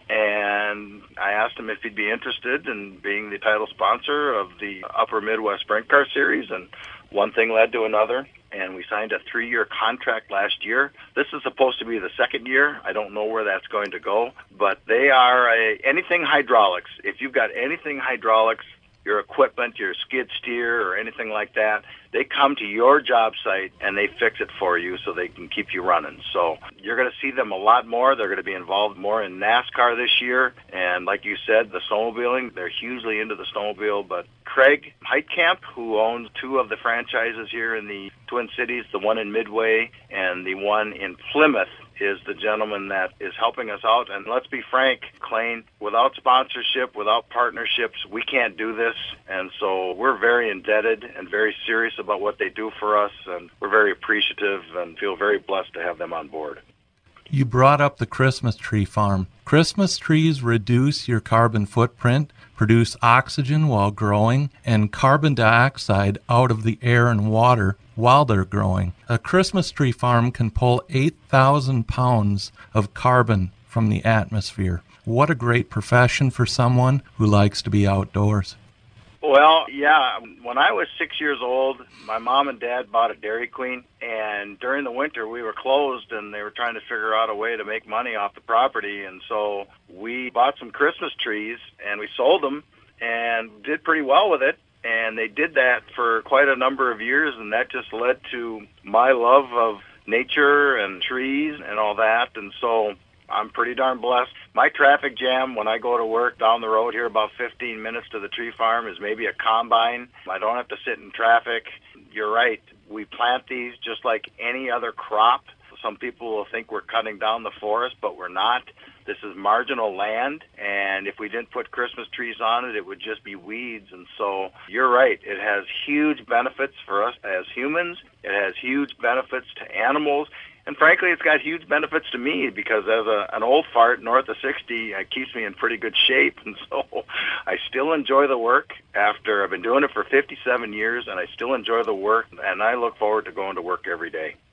And I asked him if he'd be interested in being the title sponsor of the Upper Midwest Sprint Car Series, and one thing led to another, and we signed a three-year contract last year. This is supposed to be the second year. I don't know where that's going to go, but they are a, anything hydraulics. If you've got anything hydraulics, your equipment, your skid steer, or anything like that, they come to your job site and they fix it for you so they can keep you running. So you're going to see them a lot more. They're going to be involved more in NASCAR this year. And like you said, the snowmobiling, they're hugely into the snowmobile. But Craig Heitkamp, who owns two of the franchises here in the Twin Cities, the one in Midway and the one in Plymouth, is the gentleman that is helping us out. And let's be frank, Clayne, without sponsorship, without partnerships, we can't do this. And so we're very indebted and very serious about what they do for us, and we're very appreciative and feel very blessed to have them on board. You brought up the Christmas tree farm. Christmas trees reduce your carbon footprint, produce oxygen while growing, and carbon dioxide out of the air and water while they're growing. A Christmas tree farm can pull eight thousand pounds of carbon from the atmosphere. What a great profession for someone who likes to be outdoors. Well, yeah, when I was six years old, my mom and dad bought a Dairy Queen, and during the winter we were closed, and they were trying to figure out a way to make money off the property, and so we bought some Christmas trees, and we sold them, and did pretty well with it, and they did that for quite a number of years, and that just led to my love of nature and trees and all that, and so I'm pretty darn blessed. My traffic jam when I go to work down the road here about fifteen minutes to the tree farm is maybe a combine. I don't have to sit in traffic. You're right. We plant these just like any other crop. Some people will think we're cutting down the forest, but we're not. This is marginal land, and if we didn't put Christmas trees on it, it would just be weeds. And so you're right. It has huge benefits for us as humans. It has huge benefits to animals. And frankly, it's got huge benefits to me because as a, an old fart north of sixty, it keeps me in pretty good shape. And so I still enjoy the work after I've been doing it for fifty-seven years, and I still enjoy the work, and I look forward to going to work every day.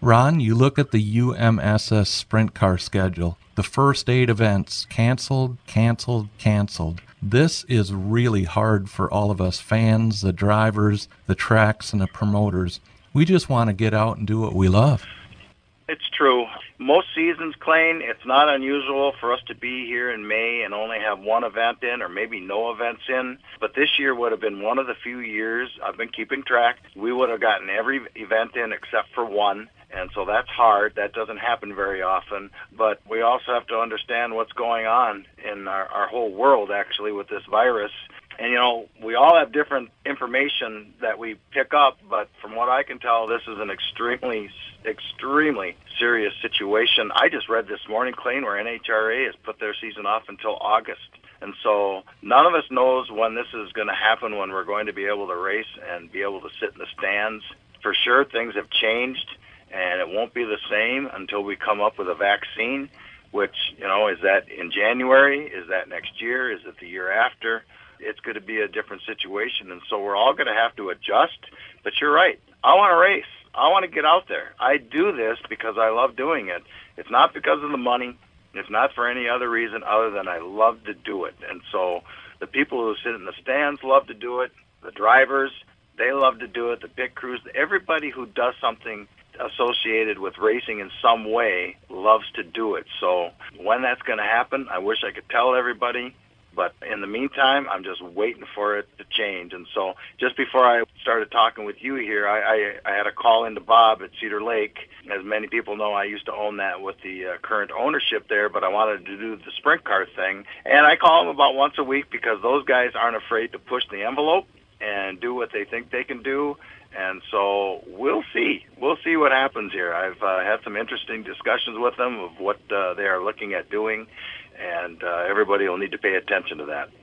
Ron, you look at the U M S S Sprint Car schedule. The first eight events, canceled, canceled, canceled. This is really hard for all of us fans, the drivers, the tracks, and the promoters. We just want to get out and do what we love. It's true. Most seasons, Clayne, it's not unusual for us to be here in May and only have one event in or maybe no events in. But this year would have been one of the few years, I've been keeping track, we would have gotten every event in except for one. And so that's hard. That doesn't happen very often. But we also have to understand what's going on in our, our whole world, actually, with this virus. And, you know, we all have different information that we pick up, but from what I can tell, this is an extremely, extremely serious situation. I just read this morning, Clayne, where N H R A has put their season off until August. And so none of us knows when this is going to happen, when we're going to be able to race and be able to sit in the stands. For sure, things have changed, and it won't be the same until we come up with a vaccine, which, you know, is that in January? Is that next year? Is it the year after? It's going to be a different situation, and so we're all going to have to adjust. But you're right. I want to race. I want to get out there. I do this because I love doing it. It's not because of the money. It's not for any other reason other than I love to do it. And so the people who sit in the stands love to do it. The drivers, they love to do it. The pit crews, everybody who does something associated with racing in some way loves to do it. So when that's going to happen, I wish I could tell everybody. But in the meantime, I'm just waiting for it to change. And so just before I started talking with you here, I, I, I had a call into Bob at Cedar Lake. As many people know, I used to own that with the uh, current ownership there, but I wanted to do the sprint car thing. And I call them about once a week because those guys aren't afraid to push the envelope and do what they think they can do. And so we'll see. We'll see what happens here. I've uh, had some interesting discussions with them of what uh, they are looking at doing. And uh, everybody will need to pay attention to that.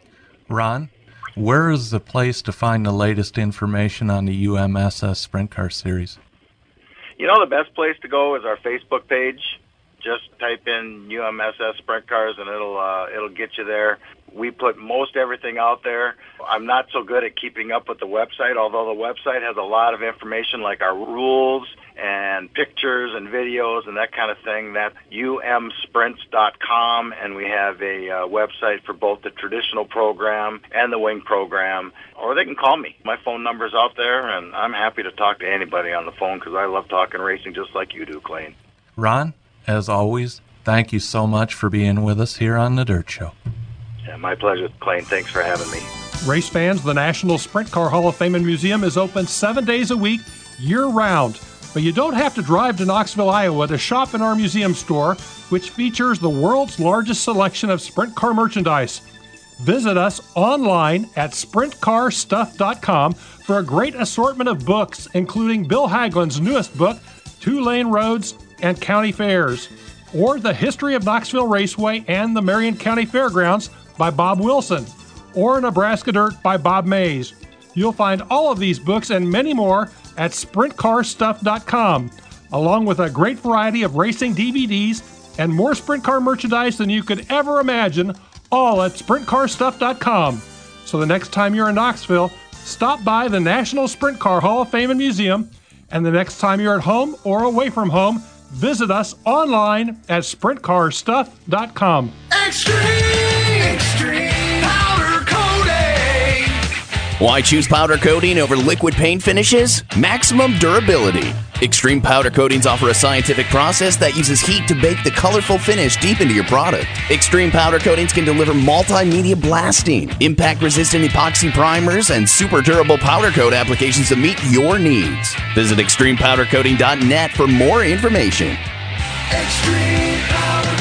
Ron, where is the place to find the latest information on the U M S S Sprint Car Series? You know, the best place to go is our Facebook page. Just type in U M S S Sprint Cars, and it'll uh, it'll get you there. We put most everything out there. I'm not so good at keeping up with the website, although the website has a lot of information like our rules and pictures and videos and that kind of thing. That's U M sprints dot com, and we have a uh, website for both the traditional program and the wing program. Or they can call me. My phone number's out there, and I'm happy to talk to anybody on the phone because I love talking racing just like you do, Clayne. Ron, as always, thank you so much for being with us here on The Dirt Show. Yeah, my pleasure, Clayne. Thanks for having me. Race fans, the National Sprint Car Hall of Fame and Museum is open seven days a week, year-round. But you don't have to drive to Knoxville, Iowa to shop in our museum store, which features the world's largest selection of sprint car merchandise. Visit us online at sprint car stuff dot com for a great assortment of books, including Bill Haglin's newest book, Two Lane Roads and County Fairs, or The History of Knoxville Raceway and the Marion County Fairgrounds by Bob Wilson, or Nebraska Dirt by Bob Mays. You'll find all of these books and many more at sprint car stuff dot com, along with a great variety of racing D V Ds and more sprint car merchandise than you could ever imagine, all at sprint car stuff dot com. So the next time you're in Knoxville, stop by the National Sprint Car Hall of Fame and Museum, and the next time you're at home or away from home, visit us online at sprint car stuff dot com. Extreme, extreme powder coating. Why choose powder coating over liquid paint finishes? Maximum durability. Extreme powder coatings offer a scientific process that uses heat to bake the colorful finish deep into your product. Extreme powder coatings can deliver multimedia blasting, impact-resistant epoxy primers, and super durable powder coat applications to meet your needs. Visit extreme powder coating dot net for more information. Extreme powder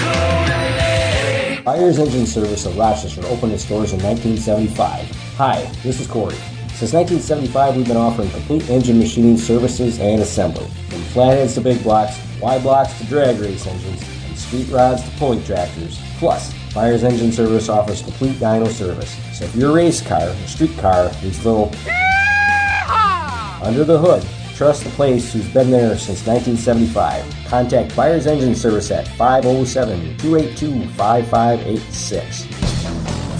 coating. Byers Engine Service of Rochester opened its doors in nineteen seventy-five. Hi, this is Corey. Since nineteen seventy-five, we've been offering complete engine machining services and assembly. From flatheads to big blocks, Y blocks to drag race engines, and street rods to pulling tractors. Plus, Byers Engine Service offers complete dyno service. So if your race car or street car needs little under the hood, trust the place who's been there since nineteen seventy-five. Contact Byers Engine Service at five oh seven, two eight two, five five eight six.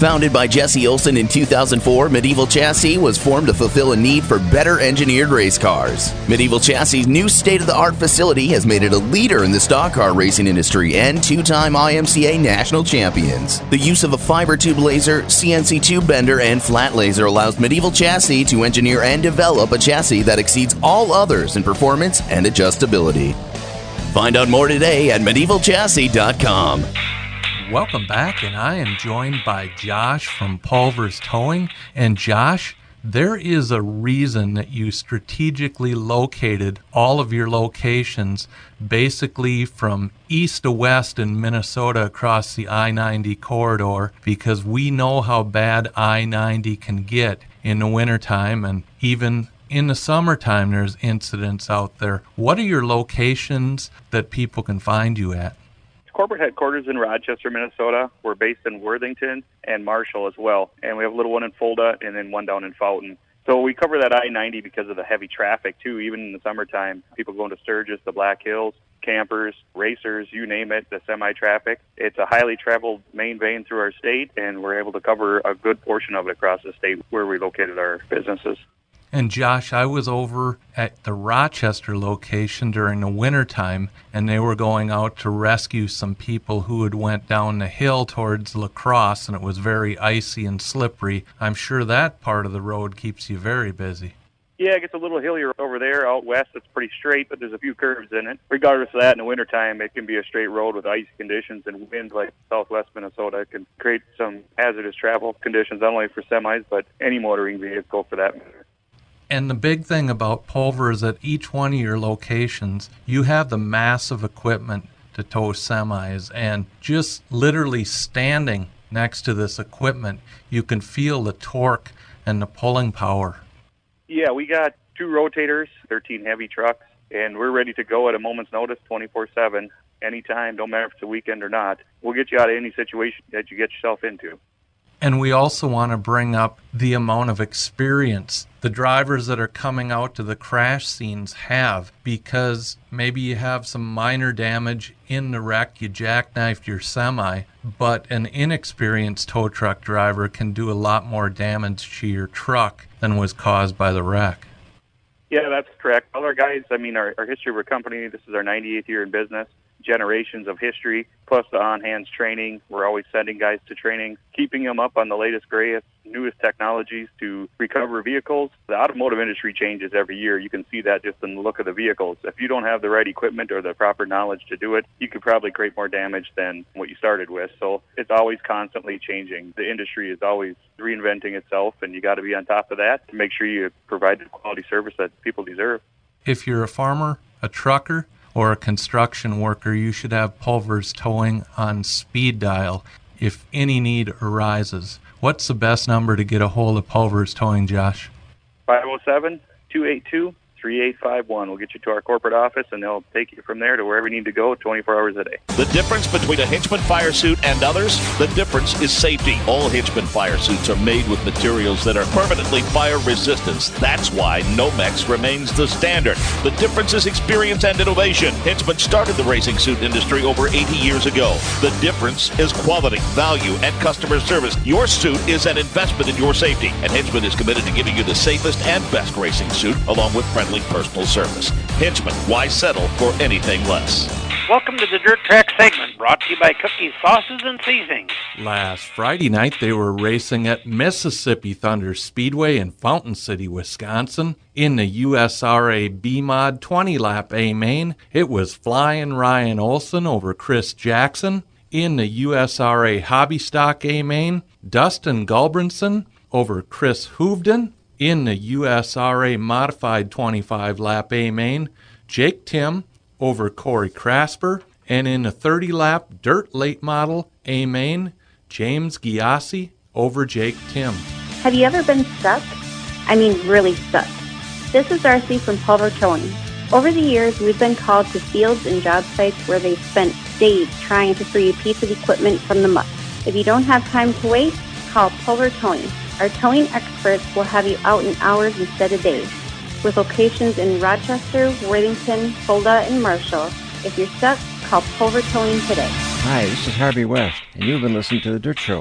Founded by Jesse Olson in two thousand four, Medieval Chassis was formed to fulfill a need for better engineered race cars. Medieval Chassis' new state-of-the-art facility has made it a leader in the stock car racing industry and two-time I M C A national champions. The use of a fiber tube laser, C N C tube bender, and flat laser allows Medieval Chassis to engineer and develop a chassis that exceeds all others in performance and adjustability. Find out more today at medieval chassis dot com. Welcome back, and I am joined by Josh from Pulvers Towing. And Josh, there is a reason that you strategically located all of your locations basically from east to west in Minnesota across the I ninety corridor, because we know how bad I ninety can get in the wintertime, and even in the summertime there's incidents out there. What are your locations that people can find you at? Corporate headquarters in Rochester, Minnesota. We're based in Worthington and Marshall as well. And we have a little one in Fulda and then one down in Fountain. So we cover that I ninety because of the heavy traffic, too, even in the summertime. People going to Sturgis, the Black Hills, campers, racers, you name it, the semi-traffic. It's a highly traveled main vein through our state, and we're able to cover a good portion of it across the state where we located our businesses. And Josh, I was over at the Rochester location during the wintertime, and they were going out to rescue some people who had went down the hill towards La Crosse, and it was very icy and slippery. I'm sure that part of the road keeps you very busy. Yeah, it gets a little hillier over there. Out west, it's pretty straight, but there's a few curves in it. Regardless of that, in the wintertime, it can be a straight road with icy conditions and winds like southwest Minnesota. It can create some hazardous travel conditions, not only for semis, but any motoring vehicle for that matter. And the big thing about Pulver is at each one of your locations, you have the massive equipment to tow semis, and just literally standing next to this equipment, you can feel the torque and the pulling power. Yeah, we got two rotators, thirteen heavy trucks, and we're ready to go at a moment's notice, twenty-four seven, anytime, no matter if it's a weekend or not. We'll get you out of any situation that you get yourself into. And we also want to bring up the amount of experience the drivers that are coming out to the crash scenes have, because maybe you have some minor damage in the wreck, you jackknifed your semi, but an inexperienced tow truck driver can do a lot more damage to your truck than was caused by the wreck. Yeah, that's correct. All our guys, I mean, our, our history of our company, this is our ninety-eighth year in business, generations of history, plus the on-hands training. We're always sending guys to training, keeping them up on the latest, greatest, newest technologies to recover vehicles. The automotive industry changes every year. You can see that just in the look of the vehicles. If you don't have the right equipment or the proper knowledge to do it, you could probably create more damage than what you started with. So it's always constantly changing. The industry is always reinventing itself, and you got to be on top of that to make sure you provide the quality service that people deserve. If you're a farmer, a trucker, or a construction worker, you should have Pulvers Towing on speed dial if any need arises. What's the best number to get a hold of Pulvers Towing, Josh? five oh seven, two eight two, three eight five one. We'll get you to our corporate office, and they'll take you from there to wherever you need to go twenty-four hours a day. The difference between a Hinchman fire suit and others, the difference is safety. All Hinchman fire suits are made with materials that are permanently fire resistant. That's why Nomex remains the standard. The difference is experience and innovation. Hinchman started the racing suit industry over eighty years ago. The difference is quality, value, and customer service. Your suit is an investment in your safety, and Hinchman is committed to giving you the safest and best racing suit, along with friendly personal service. Hinchman, why settle for anything less? Welcome to the Dirt Track segment, brought to you by Cookies, Sauces, and Seasonings. Last Friday night, they were racing at Mississippi Thunder Speedway in Fountain City, Wisconsin. In the U S R A B-Mod twenty-lap A-Main, it was Flying Ryan Olson over Chris Jackson. In the U S R A Hobby Stock A-Main, Dustin Gulbranson over Chris Hoovden. In the U S R A Modified twenty-five lap A-Main, Jake Tim over Corey Crasper. And in the thirty lap Dirt Late Model A-Main, James Giassi over Jake Tim. Have you ever been stuck? I mean really stuck. This is Darcy from Pulver Towing. Over the years, we've been called to fields and job sites where they've spent days trying to free a piece of equipment from the muck. If you don't have time to wait, call Pulver Towing. Our towing experts will have you out in hours instead of days. With locations in Rochester, Worthington, Fulda, and Marshall, if you're stuck, call Pulver Towing today. Hi, this is Harvey West, and you've been listening to The Dirt Show.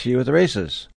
see you at the races.